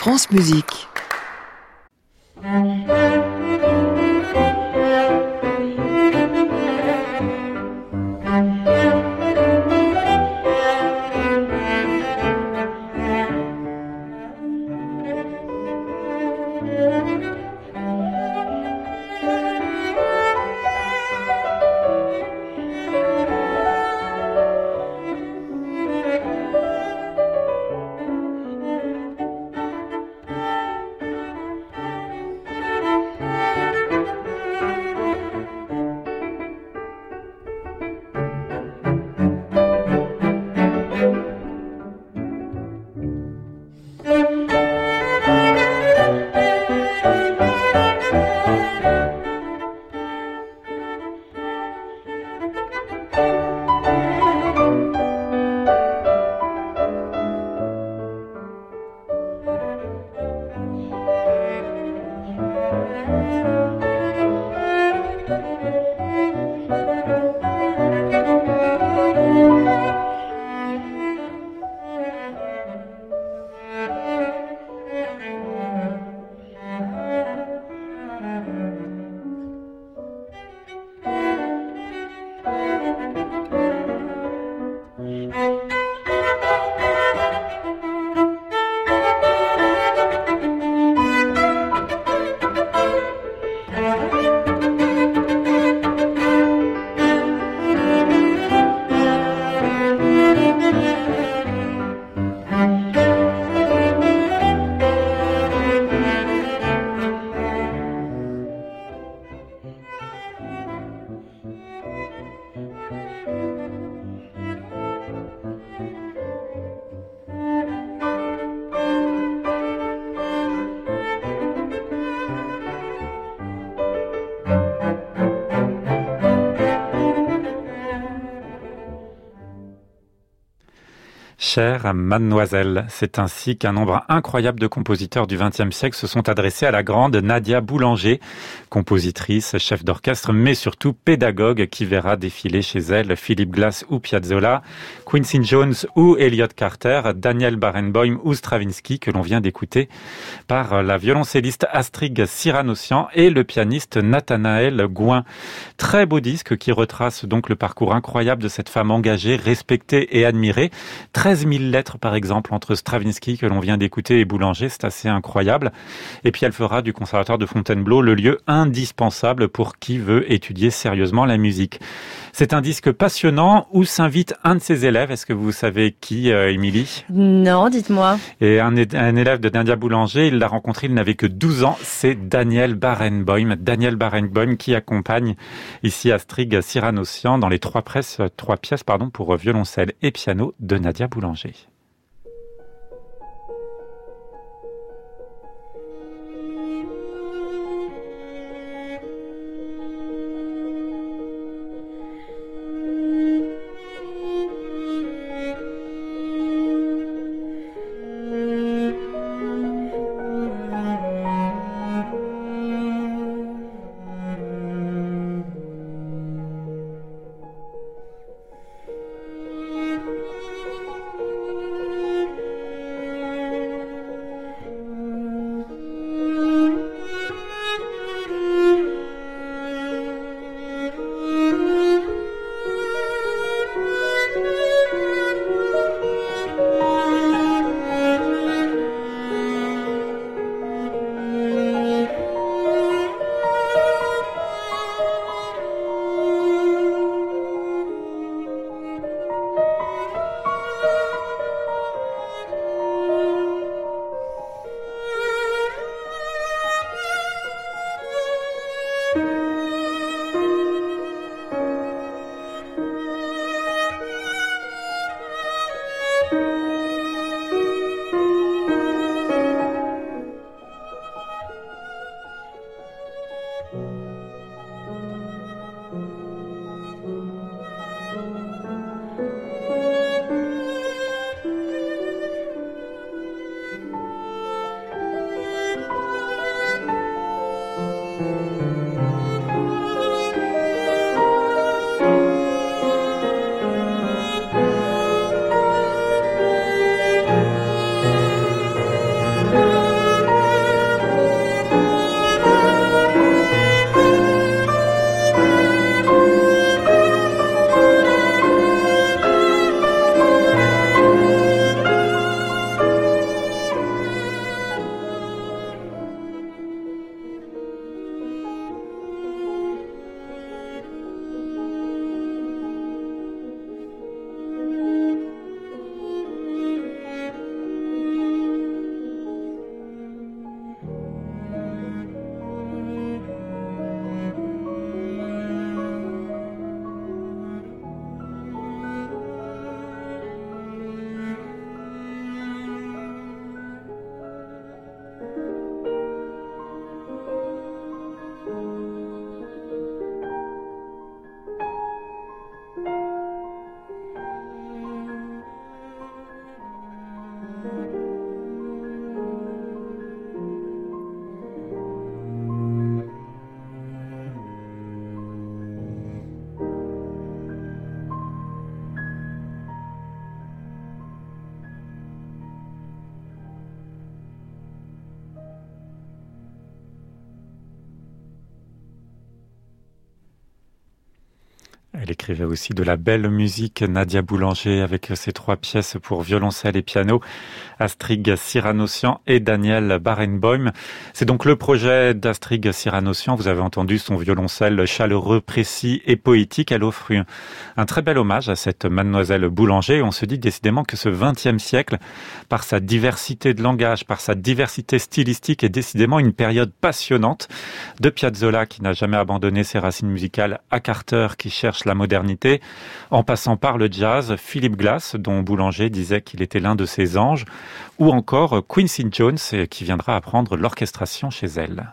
France Musique. Chère mademoiselle, c'est ainsi qu'un nombre incroyable de compositeurs du XXe siècle se sont adressés à la grande Nadia Boulanger, compositrice, chef d'orchestre, mais surtout pédagogue, qui verra défiler chez elle Philip Glass ou Piazzolla, Quincy Jones ou Elliott Carter, Daniel Barenboim ou Stravinsky, que l'on vient d'écouter par la violoncelliste Astrid Siranossian et le pianiste Nathanaël Gouin. Très beau disque qui retrace donc le parcours incroyable de cette femme engagée, respectée et admirée. 13 000 lettres, par exemple, entre Stravinsky, que l'on vient d'écouter, et Boulanger, c'est assez incroyable. Et puis elle fera du Conservatoire de Fontainebleau le lieu indispensable pour qui veut étudier sérieusement la musique. C'est un disque passionnant où s'invite un de ses élèves. Est-ce que vous savez qui, Émilie ? Non, dites-moi. Et un élève de Nadia Boulanger, il l'a rencontré, il n'avait que 12 ans, c'est Daniel Barenboim. Daniel Barenboim qui accompagne ici Astrid Siranossian dans les trois pièces pour violoncelle et piano de Nadia Boulanger. Elle écrivait aussi de la belle musique, Nadia Boulanger, avec ses 3 pièces pour violoncelle et piano, Astrid Siranossian et Daniel Barenboim. C'est donc le projet d'Astrid Siranossian. Vous avez entendu son violoncelle chaleureux, précis et poétique. Elle offre un très bel hommage à cette mademoiselle Boulanger. On se dit décidément que ce XXe siècle, par sa diversité de langage, par sa diversité stylistique, est décidément une période passionnante. De Piazzolla, qui n'a jamais abandonné ses racines musicales, à Carter, qui cherche la modernité, en passant par le jazz, Philip Glass, dont Boulanger disait qu'il était l'un de ses anges, ou encore Quincy Jones, qui viendra apprendre l'orchestration chez elle.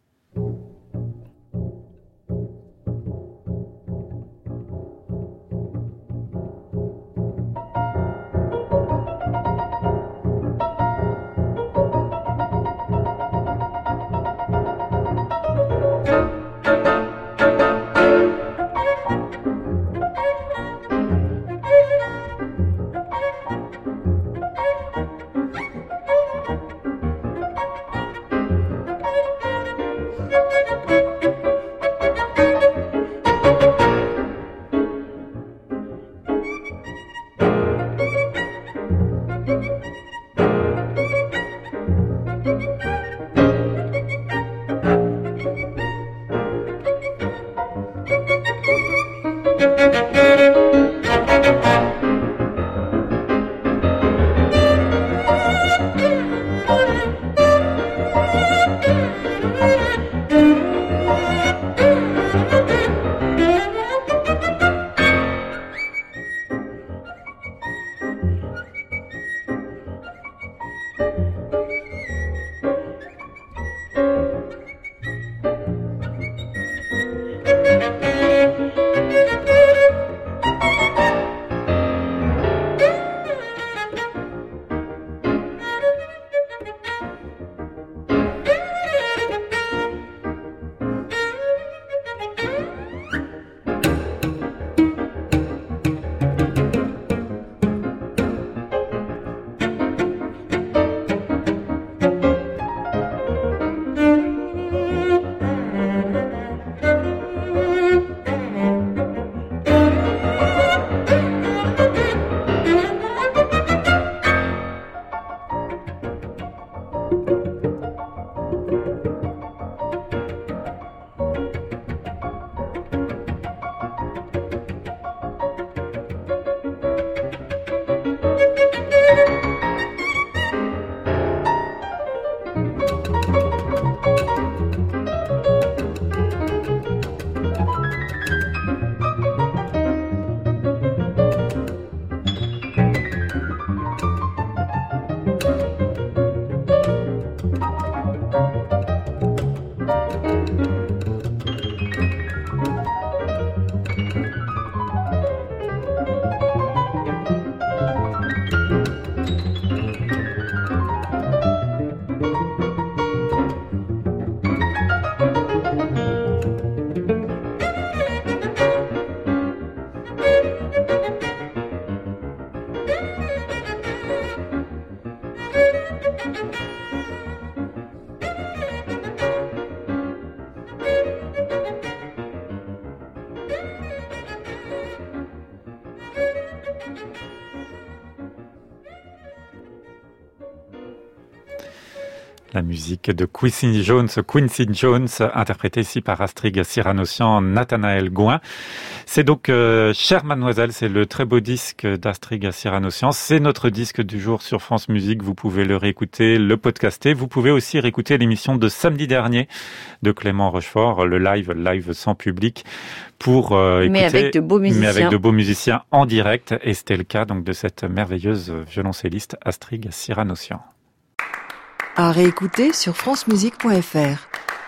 La musique de Quincy Jones, interprétée ici par Astrid Siranossian, Nathanaël Gouin. C'est donc Chère Mademoiselle, c'est le très beau disque d'Astrid Siranossian. C'est notre disque du jour sur France Musique. Vous pouvez le réécouter, le podcaster. Vous pouvez aussi réécouter l'émission de samedi dernier de Clément Rochefort, le live sans public, pour écouter, mais avec de beaux musiciens en direct. Et c'était le cas donc de cette merveilleuse violoncelliste Astrid Siranossian. À réécouter sur francemusique.fr.